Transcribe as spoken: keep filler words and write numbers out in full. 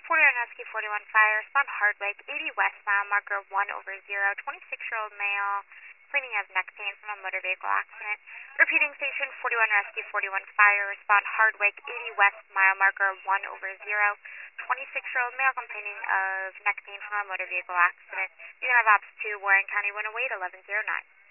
forty-one Rescue forty-one Fire, respond Hardwick, eighty West mile marker one over zero, twenty-six-year-old male, complaining of neck pain from a motor vehicle accident. Repeating station forty-one Rescue forty-one Fire, respond Hardwick, eighty West mile marker one over zero, twenty-six-year-old male complaining of neck pain from a motor vehicle accident. You can have Ops two, Warren County one oh eight, eleven oh nine.